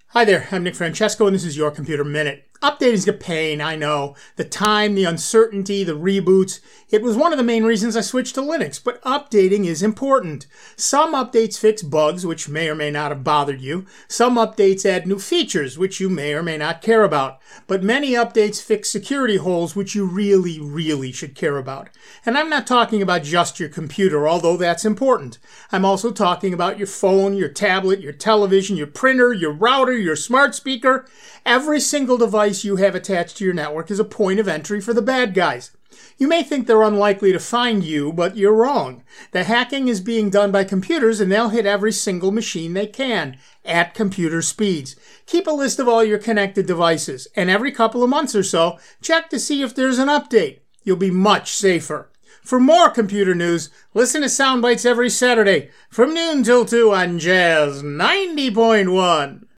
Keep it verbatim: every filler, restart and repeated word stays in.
Hi there, I'm Nick Francesco, and this is Your Computer Minute. Updating is a pain, I know. The time, the uncertainty, the reboots. It was one of the main reasons I switched to Linux, but updating is important. Some updates fix bugs, which may or may not have bothered you. Some updates add new features, which you may or may not care about. But many updates fix security holes, which you really, really should care about. And I'm not talking about just your computer, although that's important. I'm also talking about your phone, your tablet, your television, your printer, your router, your smart speaker. Every single device you have attached to your network is a point of entry for the bad guys. You may think they're unlikely to find you, but you're wrong. The hacking is being done by computers, and they'll hit every single machine they can at computer speeds. Keep a list of all your connected devices, and every couple of months or so, check to see if there's an update. You'll be much safer. For more computer news, listen to Soundbites every Saturday from noon till two on Jazz ninety point one.